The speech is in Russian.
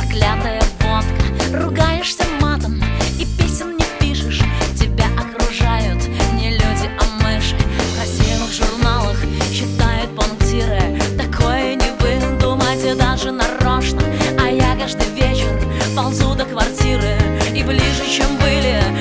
проклятая водка. Ругаешься матом и песен не пишешь. Тебя окружают не люди, а мыши. В красивых журналах считают пунктиры. Такое не выдумайте даже нарочно. А я каждый вечер ползу до квартиры, и ближе, чем были